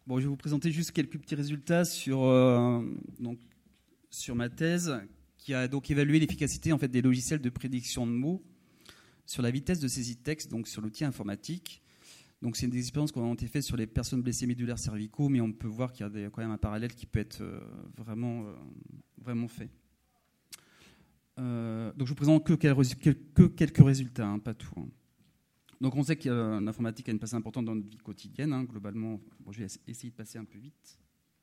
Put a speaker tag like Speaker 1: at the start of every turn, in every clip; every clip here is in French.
Speaker 1: Bon, je vais vous présenter juste quelques petits résultats sur ma thèse, qui a donc évalué l'efficacité en fait, des logiciels de prédiction de mots sur la vitesse de saisie de texte, donc sur l'outil informatique. Donc c'est des expériences qui ont été faites sur les personnes blessées médulaires cervicaux, mais on peut voir qu'il y a quand même un parallèle qui peut être vraiment fait. Donc je vous présente que quelques résultats, hein, pas tout. Hein. Donc on sait que l'informatique a une place importante dans notre vie quotidienne, hein, globalement. Bon, je vais essayer de passer un peu vite.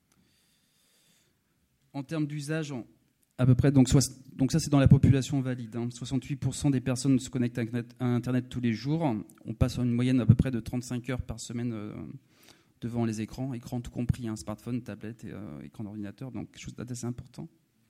Speaker 1: En termes d'usage, à peu près, donc ça c'est dans la population valide. Hein, 68% des personnes se connectent à Internet tous les jours. On passe en une moyenne à peu près de 35 heures par semaine devant les écrans tout compris, hein, smartphone, tablette et écran d'ordinateur, donc quelque chose d'assez important.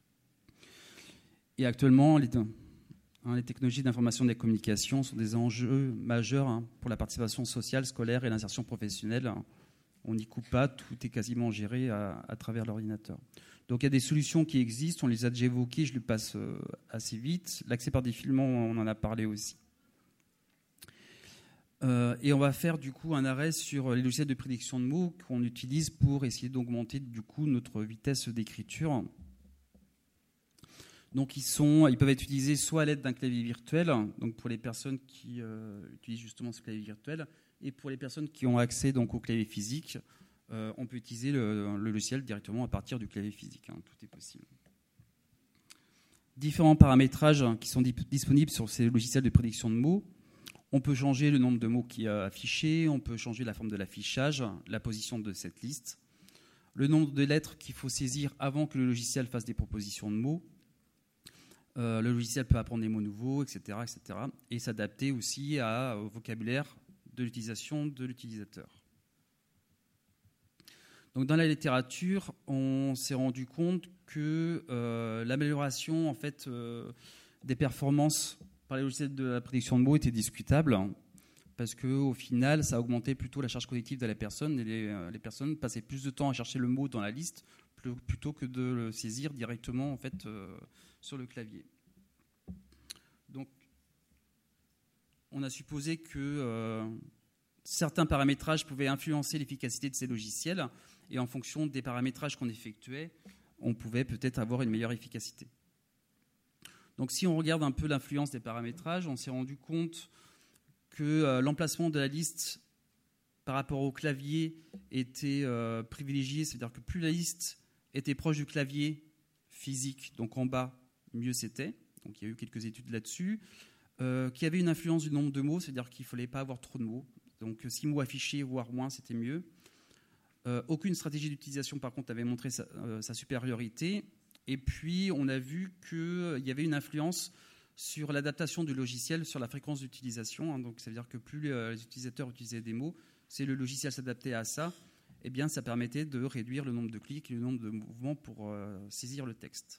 Speaker 1: Et actuellement, les technologies d'information et des communications sont des enjeux majeurs, hein, pour la participation sociale, scolaire et l'insertion professionnelle. On n'y coupe pas, tout est quasiment géré à travers l'ordinateur. Donc il y a des solutions qui existent, on les a déjà évoquées, je le passe assez vite. L'accès par défilement, on en a parlé aussi. Et on va faire du coup un arrêt sur les logiciels de prédiction de mots qu'on utilise pour essayer d'augmenter du coup notre vitesse d'écriture. Donc ils peuvent être utilisés soit à l'aide d'un clavier virtuel, donc pour les personnes qui utilisent justement ce clavier virtuel, et pour les personnes qui ont accès donc au clavier physique, on peut utiliser le logiciel directement à partir du clavier physique. Hein, tout est possible. Différents paramétrages qui sont disponibles sur ces logiciels de prédiction de mots. On peut changer le nombre de mots qui est affiché, on peut changer la forme de l'affichage, la position de cette liste, le nombre de lettres qu'il faut saisir avant que le logiciel fasse des propositions de mots. Le logiciel peut apprendre des mots nouveaux, etc. et s'adapter aussi au vocabulaire de l'utilisation de l'utilisateur. Donc, dans la littérature, on s'est rendu compte que l'amélioration en fait, des performances par les logiciels de la prédiction de mots était discutable, parce qu'au final, ça augmentait plutôt la charge cognitive de la personne, et les personnes passaient plus de temps à chercher le mot dans la liste plutôt que de le saisir directement en fait, sur le clavier. Donc, on a supposé que certains paramétrages pouvaient influencer l'efficacité de ces logiciels, et en fonction des paramétrages qu'on effectuait, on pouvait peut-être avoir une meilleure efficacité. Donc si on regarde un peu l'influence des paramétrages, on s'est rendu compte que l'emplacement de la liste par rapport au clavier était privilégié, c'est-à-dire que plus la liste était proche du clavier physique, donc en bas, mieux c'était. Donc il y a eu quelques études là-dessus. Qu'il y avait une influence du nombre de mots, c'est-à-dire qu'il ne fallait pas avoir trop de mots. Donc 6 mots affichés, voire moins, c'était mieux. Aucune stratégie d'utilisation, par contre, avait montré sa supériorité. Et puis, on a vu qu'il y avait une influence sur l'adaptation du logiciel, sur la fréquence d'utilisation. Hein. Donc, ça veut dire que plus les utilisateurs utilisaient des mots, si le logiciel s'adaptait à ça, eh bien, ça permettait de réduire le nombre de clics et le nombre de mouvements pour saisir le texte.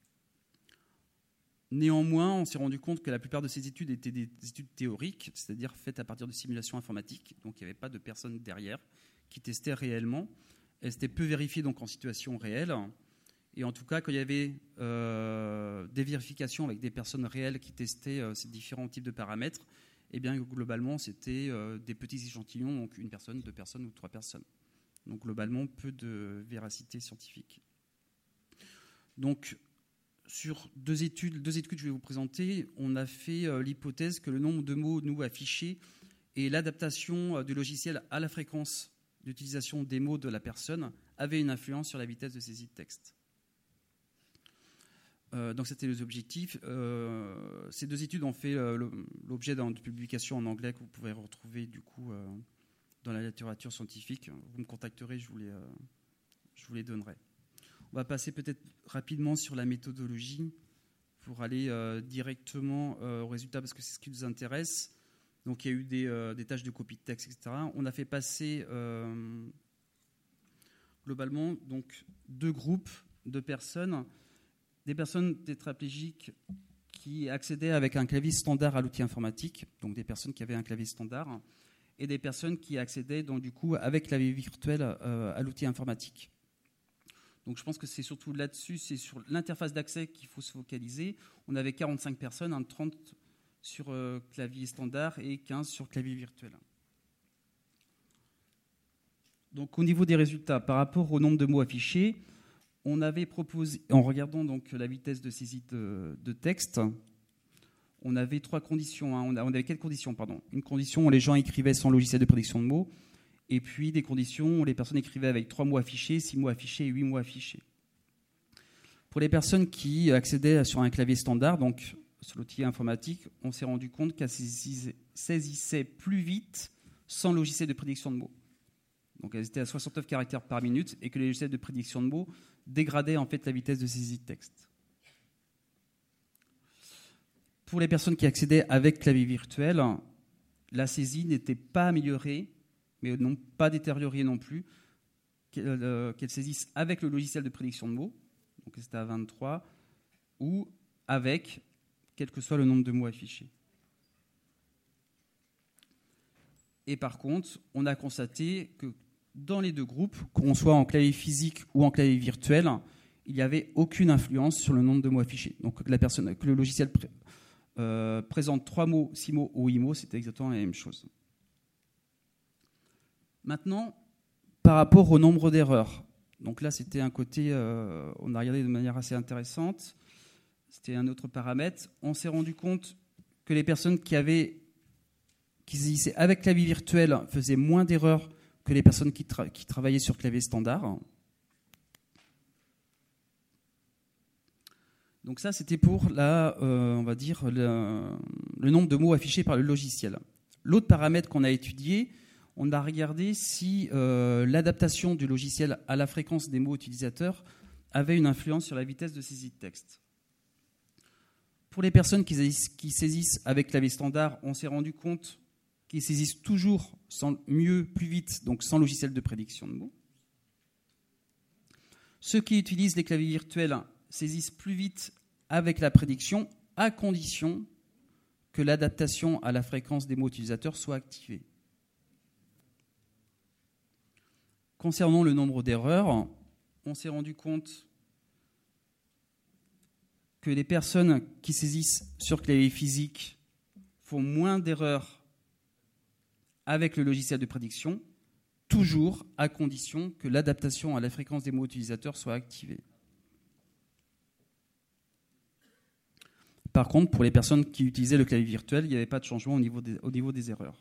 Speaker 1: Néanmoins, on s'est rendu compte que la plupart de ces études étaient des études théoriques, c'est-à-dire faites à partir de simulations informatiques. Donc, il n'y avait pas de personnes derrière qui testaient réellement. Elles étaient peu vérifiées donc, en situation réelle. Et en tout cas, quand il y avait des vérifications avec des personnes réelles qui testaient ces différents types de paramètres, eh bien, globalement, c'était des petits échantillons, donc une personne, 2 personnes ou 3 personnes. Donc, globalement, peu de véracité scientifique. Donc, sur deux études que je vais vous présenter, on a fait l'hypothèse que le nombre de mots nous affichés et l'adaptation du logiciel à la fréquence d'utilisation des mots de la personne avait une influence sur la vitesse de saisie de texte. Donc c'était les objectifs. Ces 2 études ont fait l'objet de publications en anglais que vous pouvez retrouver du coup dans la littérature scientifique. Vous me contacterez, je vous les donnerai. On va passer peut-être rapidement sur la méthodologie pour aller directement aux résultats parce que c'est ce qui nous intéresse. Donc il y a eu des tâches de copie de texte, etc. On a fait passer globalement donc 2 groupes de personnes. Des personnes tétraplégiques qui accédaient avec un clavier standard à l'outil informatique, donc des personnes qui avaient un clavier standard, et des personnes qui accédaient donc, du coup, avec clavier virtuel à l'outil informatique. Donc je pense que c'est surtout là-dessus, c'est sur l'interface d'accès qu'il faut se focaliser. On avait 45 personnes, 30 sur clavier standard et 15 sur clavier virtuel. Donc, au niveau des résultats, par rapport au nombre de mots affichés, on avait proposé, en regardant donc la vitesse de saisie de texte, on avait trois conditions. On avait quatre conditions, pardon. Une condition où les gens écrivaient sans logiciel de prédiction de mots, et puis des conditions où les personnes écrivaient avec 3 mots affichés, 6 mots affichés et 8 mots affichés. Pour les personnes qui accédaient sur un clavier standard, donc sur l'outil informatique, on s'est rendu compte qu'elles saisissaient plus vite sans logiciel de prédiction de mots. Donc elles étaient à 69 caractères par minute et que les logiciels de prédiction de mots dégradaient en fait la vitesse de saisie de texte. Pour les personnes qui accédaient avec clavier virtuel, la saisie n'était pas améliorée, mais non pas détériorée non plus, qu'elles saisissent avec le logiciel de prédiction de mots, donc c'était à 23, ou avec, quel que soit le nombre de mots affichés. Et par contre, on a constaté que dans les deux groupes, qu'on soit en clavier physique ou en clavier virtuel, il n'y avait aucune influence sur le nombre de mots affichés. Donc que le logiciel présente 3 mots, 6 mots ou 8 mots, c'était exactement la même chose. Maintenant, par rapport au nombre d'erreurs. Donc là, c'était un côté, on a regardé de manière assez intéressante. C'était un autre paramètre. On s'est rendu compte que les personnes qui saisissaient avec clavier virtuel faisaient moins d'erreurs que les personnes qui travaillaient sur clavier standard. Donc ça, c'était pour on va dire, le nombre de mots affichés par le logiciel. L'autre paramètre qu'on a étudié, on a regardé si l'adaptation du logiciel à la fréquence des mots utilisateurs avait une influence sur la vitesse de saisie de texte. Pour les personnes qui saisissent avec clavier standard, on s'est rendu compte qu'ils saisissent toujours plus vite, donc sans logiciel de prédiction de mots. Ceux qui utilisent les claviers virtuels saisissent plus vite avec la prédiction, à condition que l'adaptation à la fréquence des mots utilisateurs soit activée. Concernant le nombre d'erreurs, on s'est rendu compte que les personnes qui saisissent sur clavier physique font moins d'erreurs avec le logiciel de prédiction, toujours à condition que l'adaptation à la fréquence des mots utilisateurs soit activée. Par contre, pour les personnes qui utilisaient le clavier virtuel, il n'y avait pas de changement au niveau des erreurs.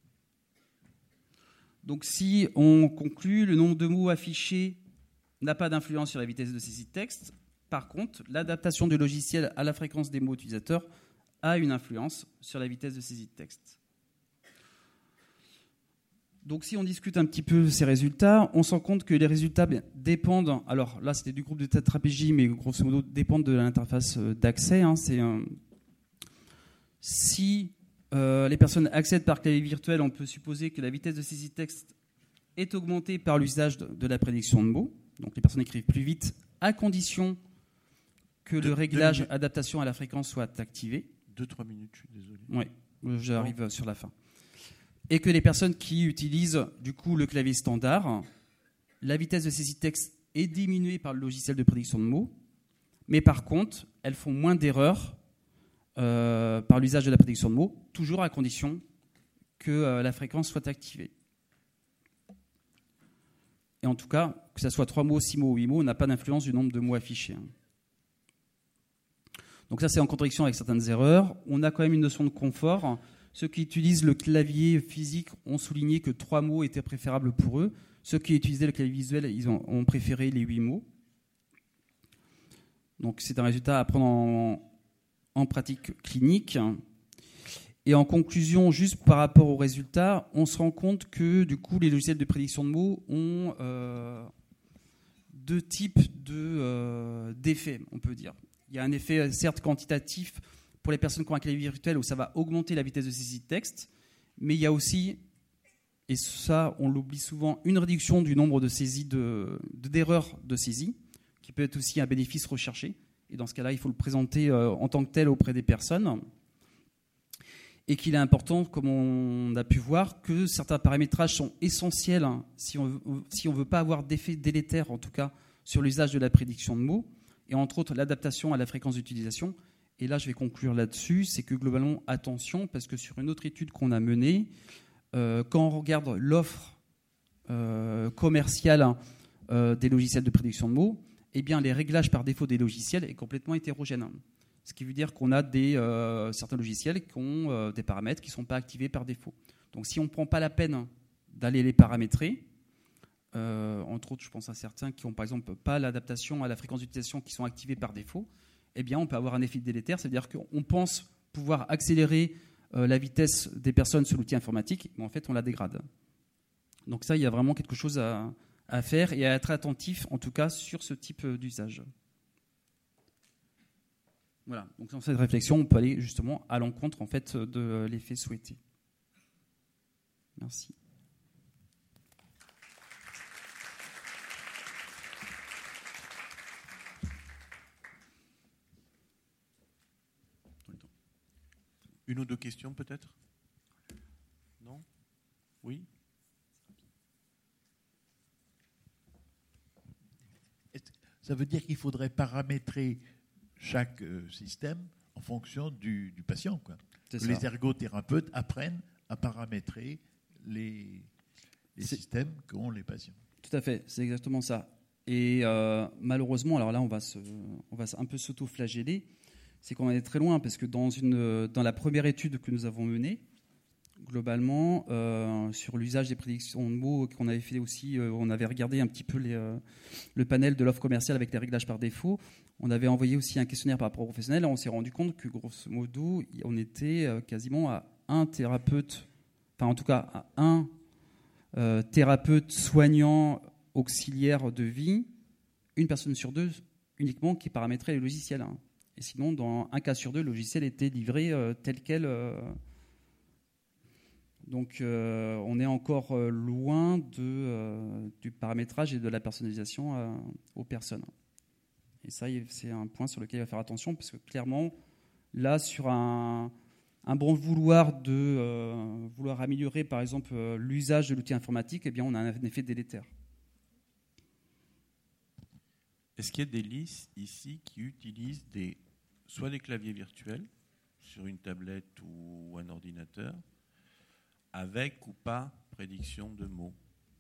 Speaker 1: Donc si on conclut, le nombre de mots affichés n'a pas d'influence sur la vitesse de saisie de texte. Par contre, l'adaptation du logiciel à la fréquence des mots utilisateurs a une influence sur la vitesse de saisie de texte. Donc si on discute un petit peu ces résultats, on se rend compte que les résultats dépendent, alors là c'était du groupe de tétraplégie, mais grosso modo dépendent de l'interface d'accès. Si les personnes accèdent par clavier virtuel, on peut supposer que la vitesse de saisie de texte est augmentée par l'usage de la prédiction de mots. Donc les personnes écrivent plus vite, à condition que le réglage adaptation à la fréquence soit activé.
Speaker 2: 2-3 minutes, je suis désolé.
Speaker 1: Oui, j'arrive sur la fin. Et que les personnes qui utilisent du coup le clavier standard, la vitesse de saisie de texte est diminuée par le logiciel de prédiction de mots, mais par contre, elles font moins d'erreurs par l'usage de la prédiction de mots, toujours à condition que la fréquence soit activée. Et en tout cas, que ce soit 3 mots, 6 mots ou 8 mots, on n'a pas d'influence du nombre de mots affichés. Donc ça, c'est en contradiction avec certaines erreurs. On a quand même une notion de confort. Ceux qui utilisent le clavier physique ont souligné que 3 mots étaient préférables pour eux. Ceux qui utilisaient le clavier visuel, ils ont préféré les 8 mots. Donc c'est un résultat à prendre en pratique clinique. Et en conclusion, juste par rapport aux résultats, on se rend compte que du coup, les logiciels de prédiction de mots ont 2 types d'effets, on peut dire. Il y a un effet certes quantitatif pour les personnes qui ont un clavier virtuel où ça va augmenter la vitesse de saisie de texte, mais il y a aussi, et ça on l'oublie souvent, une réduction du nombre de saisies d'erreurs de saisie, qui peut être aussi un bénéfice recherché. Et dans ce cas-là, il faut le présenter en tant que tel auprès des personnes. Et qu'il est important, comme on a pu voir, que certains paramétrages sont essentiels si on ne veut pas avoir d'effet délétère, en tout cas, sur l'usage de la prédiction de mots, et entre autres l'adaptation à la fréquence d'utilisation. Et là, je vais conclure là-dessus, c'est que globalement, attention, parce que sur une autre étude qu'on a menée, quand on regarde l'offre commerciale des logiciels de prédiction de mots, eh bien, les réglages par défaut des logiciels est complètement hétérogène. Ce qui veut dire qu'on a certains logiciels qui ont des paramètres qui ne sont pas activés par défaut. Donc, si on ne prend pas la peine d'aller les paramétrer, entre autres, je pense à certains qui n'ont par exemple pas l'adaptation à la fréquence d'utilisation qui sont activés par défaut, eh bien, on peut avoir un effet délétère, c'est-à-dire qu'on pense pouvoir accélérer la vitesse des personnes sur l'outil informatique, mais en fait, on la dégrade. Donc ça, il y a vraiment quelque chose à faire et à être attentif, en tout cas, sur ce type d'usage. Voilà. Donc dans cette réflexion, on peut aller justement à l'encontre en fait de l'effet souhaité. Merci.
Speaker 2: Une ou deux questions peut-être? Non? Oui?
Speaker 3: Ça veut dire qu'il faudrait paramétrer chaque système en fonction du patient, quoi. Que les ergothérapeutes apprennent à paramétrer les systèmes qu'ont les patients. Tout
Speaker 1: à fait, c'est exactement ça. Et malheureusement, alors là, on va un peu s'auto-flageller, c'est qu'on est très loin, parce que dans la première étude que nous avons menée, globalement, sur l'usage des prédictions de mots qu'on avait fait aussi, on avait regardé un petit peu le panel de l'offre commerciale avec les réglages par défaut. On avait envoyé aussi un questionnaire par rapport aux professionnels. On s'est rendu compte que, grosso modo, on était quasiment à un thérapeute, enfin en tout cas à un thérapeute soignant auxiliaire de vie, une personne sur deux uniquement qui paramétrait les logiciels. Et sinon, dans un cas sur deux, le logiciel était livré tel quel. Donc, on est encore loin du paramétrage et de la personnalisation aux personnes. Et ça, c'est un point sur lequel il va faire attention, parce que clairement, là, sur un bon vouloir vouloir améliorer, par exemple, l'usage de l'outil informatique, eh bien, on a un effet délétère.
Speaker 2: Est-ce qu'il y a des listes ici qui utilisent soit des claviers virtuels sur une tablette ou un ordinateur, avec ou pas prédiction de mots?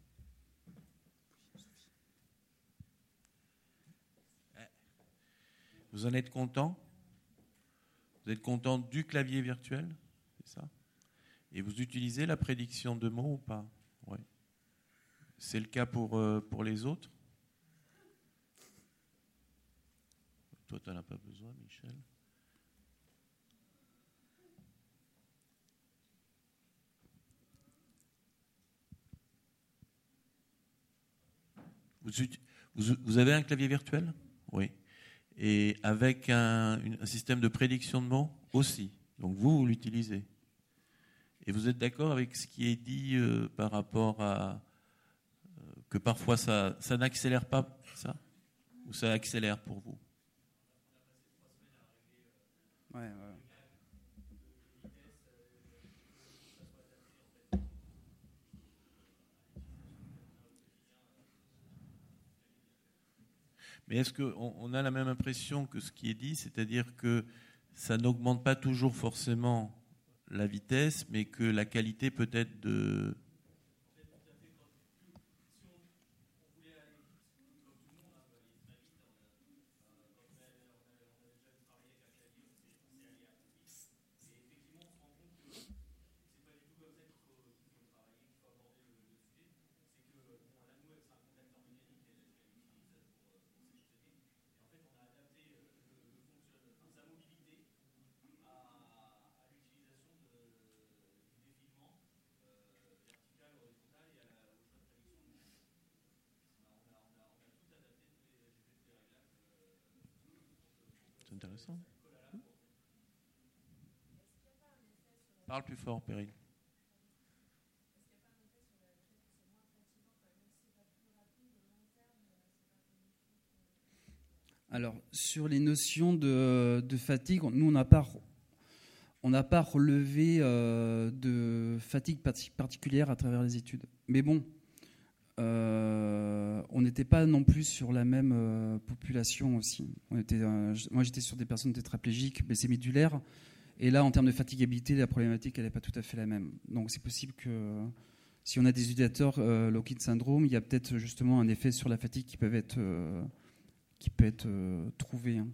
Speaker 2: Vous en êtes content? Vous êtes content du clavier virtuel? C'est ça? Et vous utilisez la prédiction de mots ou pas? Ouais. C'est le cas pour les autres? Toi, tu n'en as pas besoin, Michel. Vous avez un clavier virtuel? Oui. Et avec un système de prédiction de mots aussi. Donc vous l'utilisez. Et vous êtes d'accord avec ce qui est dit par rapport à que parfois ça n'accélère pas ça? Ou ça accélère pour vous?
Speaker 1: Ouais.
Speaker 2: Mais est-ce qu'on a la même impression que ce qui est dit, c'est-à-dire que ça n'augmente pas toujours forcément la vitesse, mais que la qualité peut-être de... C'est intéressant. Parle plus fort, Perrine.
Speaker 1: Alors, sur les notions de fatigue, nous, on n'a pas relevé de fatigue particulière à travers les études. Mais bon, on n'était pas non plus sur la même population aussi. Moi, j'étais sur des personnes tétraplégiques, blessées médulaires. Et là, en termes de fatigabilité, la problématique, elle n'est pas tout à fait la même. Donc, c'est possible que si on a des utilisateurs lock-in syndrome, il y a peut-être justement un effet sur la fatigue qui peut être trouvé. Hein.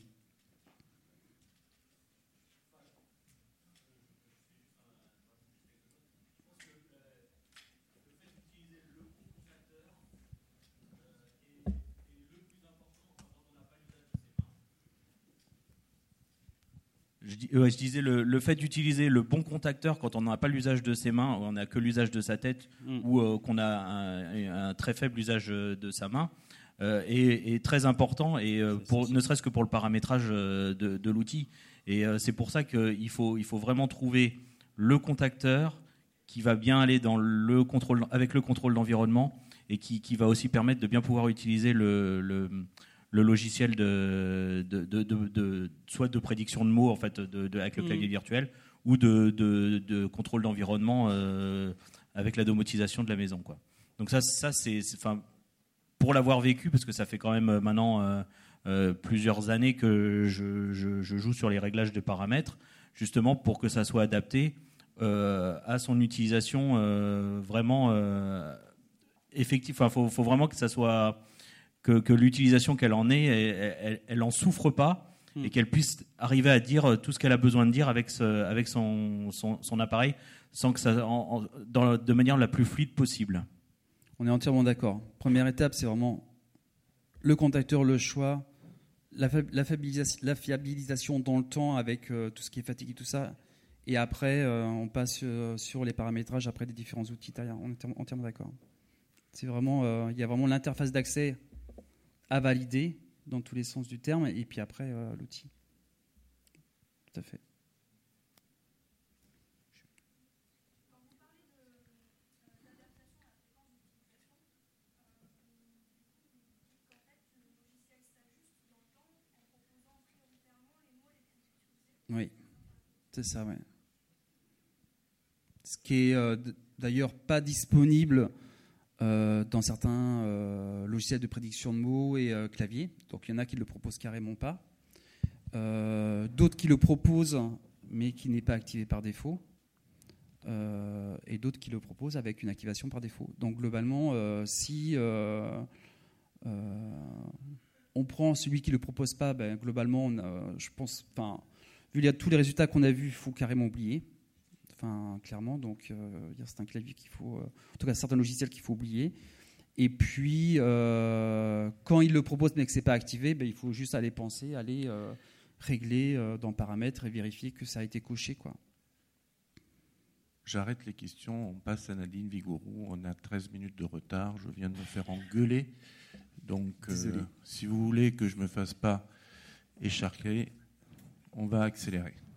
Speaker 4: Je disais le fait d'utiliser le bon contacteur quand on n'a pas l'usage de ses mains, on n'a que l'usage de sa tête, ou qu'on a un très faible usage de sa main, est très important, et ne serait-ce que pour le paramétrage de l'outil. Et c'est pour ça qu'il faut vraiment trouver le contacteur qui va bien aller dans avec le contrôle d'environnement, et qui va aussi permettre de bien pouvoir utiliser le logiciel soit de prédiction de mots en fait, avec le clavier virtuel, ou de contrôle d'environnement avec la domotisation de la maison, quoi. Donc ça c'est pour l'avoir vécu, parce que ça fait quand même maintenant plusieurs années que je joue sur les réglages de paramètres, justement pour que ça soit adapté à son utilisation vraiment effective. Enfin, faut vraiment que ça soit que l'utilisation qu'elle en ait, elle en souffre pas, et qu'elle puisse arriver à dire tout ce qu'elle a besoin de dire avec son appareil, sans que ça de manière la plus fluide possible.
Speaker 1: On est entièrement d'accord. Première étape, c'est vraiment le contacteur, le choix, la fiabilisation dans le temps avec tout ce qui est fatigue et tout ça. Et après, on passe sur les paramétrages après des différents outils derrière. On est entièrement d'accord. C'est vraiment, il y a vraiment l'interface d'accès à valider dans tous les sens du terme, et puis après l'outil. Tout à fait. Oui, c'est ça, ouais. Ce qui est d'ailleurs pas disponible dans certains logiciels de prédiction de mots et clavier. Donc il y en a qui ne le proposent carrément pas. D'autres qui le proposent, mais qui n'est pas activé par défaut. Et d'autres qui le proposent avec une activation par défaut. Donc globalement, si on prend celui qui ne le propose pas, ben, globalement, je pense, vu tous les résultats qu'on a vus, il faut carrément oublier. Clairement, donc c'est un clavier qu'il faut, en tout cas certains logiciels qu'il faut oublier. Et puis quand il le propose mais que c'est pas activé, ben, il faut juste aller régler dans paramètres et vérifier que ça a été coché, quoi.
Speaker 2: J'arrête les questions, on passe à Nadine Vigouroux. On a 13 minutes de retard, je viens de me faire engueuler. Donc si vous voulez que je me fasse pas écharquer, on va accélérer.